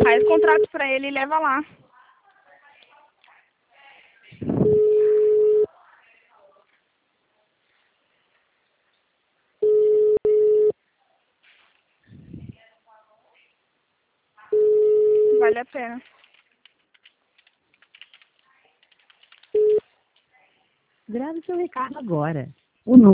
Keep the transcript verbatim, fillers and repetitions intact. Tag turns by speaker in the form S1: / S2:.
S1: Faz contrato pra ele e leva lá. Vale a pena.
S2: Grave seu recado agora.